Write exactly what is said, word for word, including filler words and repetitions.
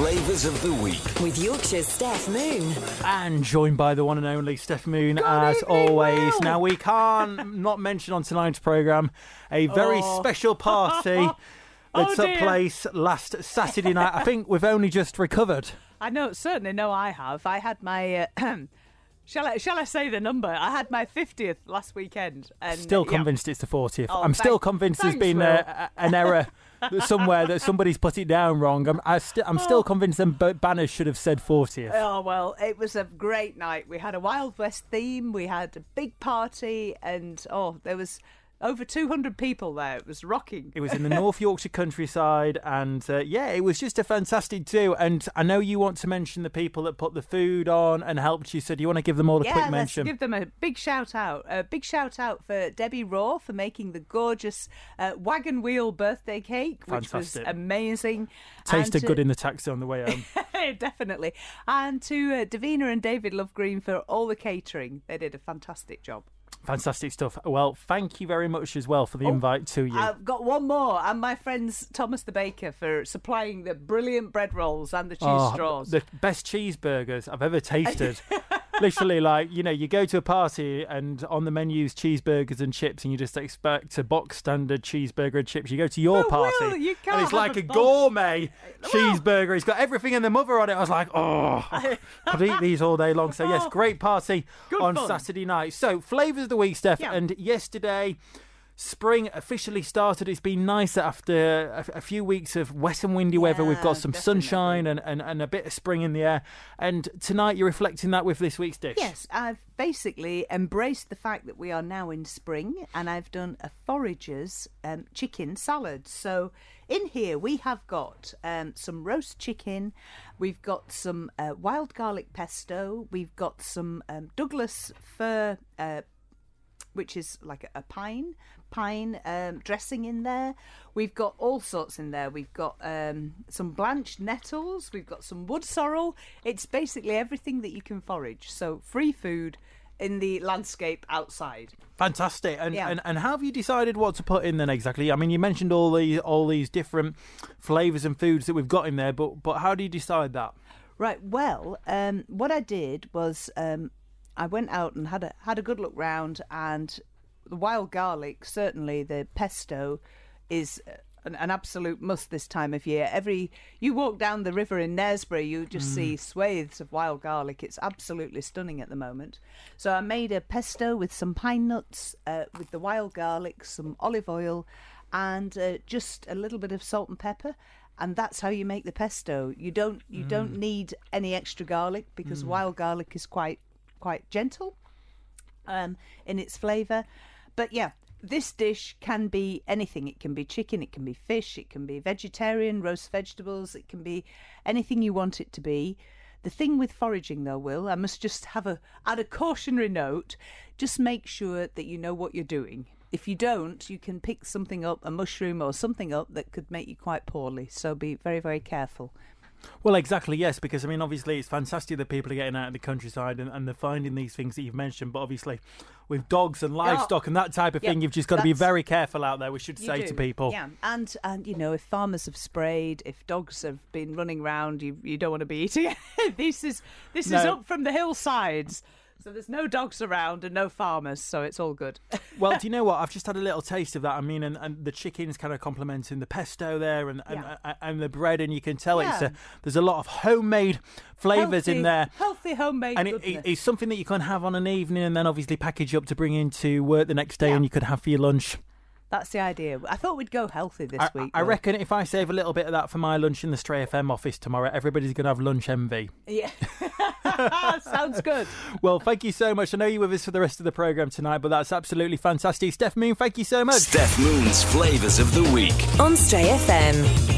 Flavours of the Week. With Yorkshire's Steph Moon. And joined by the one and only Steph Moon, Good as evening, always. Will. Now, we can't not mention on tonight's programme a very Oh. special party that Oh, took dear. place last Saturday night. I think we've only just recovered. I know, certainly know I have. I had my, uh, shall I shall I say the number? I had my fiftieth last weekend. And Still yeah. convinced it's the fortieth. Oh, I'm still thank- convinced there's thanks, been Will. a, a, an error somewhere that somebody's put it down wrong. I'm, I st- I'm still Oh. convinced them b- banners should have said fortieth. Oh, well, it was a great night. We had a Wild West theme, we had a big party, and, oh, there was over two hundred people there. It was rocking. It was in the North Yorkshire countryside, and uh, yeah, it was just a fantastic do. And I know you want to mention the people that put the food on and helped you, so do you want to give them all a yeah, quick let's mention? give them a big shout out. A big shout out for Debbie Raw for making the gorgeous uh, wagon wheel birthday cake, which Fantastic. was amazing. Tasted And, uh, good in the taxi on the way home. Definitely. And to uh, Davina and David Lovegreen for all the catering. They did a fantastic job. Fantastic stuff. Well, thank you very much as well for the Oh, invite to you. I've got one more. And my friends Thomas the Baker for supplying the brilliant bread rolls and the cheese Oh, straws. the best cheeseburgers I've ever tasted. Literally, like, you know, you go to a party and on the menu's cheeseburgers and chips, and you just expect a box standard cheeseburger and chips. You go to your But, party, Will, you can't and it's have like a a box- gourmet Well- cheeseburger. It's got everything in the mother on it. I was like, oh, I could eat these all day long. So, yes, Oh. great party Good on fun. Saturday night. So, flavours of the week, Steph. Yeah. And yesterday, spring officially started. It's been nice after a, a few weeks of wet and windy weather. We've Yeah, got some definitely. sunshine and, and, and a bit of spring in the air. And tonight you're reflecting that with this week's dish. Yes, I've basically embraced the fact that we are now in spring, and I've done a forager's um, chicken salad. So in here we have got um, some roast chicken, we've got some uh, wild garlic pesto, we've got some um, Douglas fir, uh, which is like a, a pine pine um, dressing in there. We've got all sorts in there. We've got um, some blanched nettles. We've got some wood sorrel. It's basically everything that you can forage. So free food in the landscape outside. Fantastic. And, Yeah. and and how have you decided what to put in then exactly? I mean, you mentioned all these all these different flavours and foods that we've got in there, but but how do you decide that? Right. Well, um, what I did was um, I went out and had a had a good look round, and the wild garlic, certainly the pesto, is an, an absolute must this time of year. Every you walk down the river in Knaresborough, you just see swathes of wild garlic. It's absolutely stunning at the moment. So I made a pesto with some pine nuts, uh, with the wild garlic, some olive oil, and uh, just a little bit of salt and pepper. And that's how you make the pesto. You don't you don't need any extra garlic because wild garlic is quite quite gentle um, in its flavour. But yeah, this dish can be anything. It can be chicken, it can be fish, it can be vegetarian, roast vegetables, it can be anything you want it to be. The thing with foraging, though, Will, I must just have a add a cautionary note. Just make sure that you know what you're doing. If you don't, you can pick something up, a mushroom or something up that could make you quite poorly. So be very, very careful. Well, exactly, yes, because, I mean, obviously it's fantastic that people are getting out in the countryside and, and they're finding these things that you've mentioned, but obviously with dogs and livestock and that type of Yeah, thing, you've just got to be that's- very careful out there, we should You say do. to people. Yeah, and and you know, if farmers have sprayed, if dogs have been running around, you you don't want to be eating it. This is this is No. up from the hillsides, so there's no dogs around and no farmers, so it's all good. Well, do you know what? I've just had a little taste of that. I mean, and, and the chicken's kind of complementing the pesto there and and, Yeah. and, and the bread, and you can tell it's Yeah. a, there's a lot of homemade flavours in Healthy- there. healthy homemade And it, goodness. it, it's something that you can have on an evening and then obviously package up to bring into work the next day Yeah. and you could have for your lunch. That's the idea. I thought we'd go healthy this I, week. I Will. reckon if I save a little bit of that for my lunch in the Stray F M office tomorrow, everybody's going to have lunch envy. Yeah, sounds good. Well, thank you so much. I know you're with us for the rest of the programme tonight, but that's absolutely fantastic. Steph Moon, thank you so much. Steph Moon's Flavours of the Week. On Stray F M.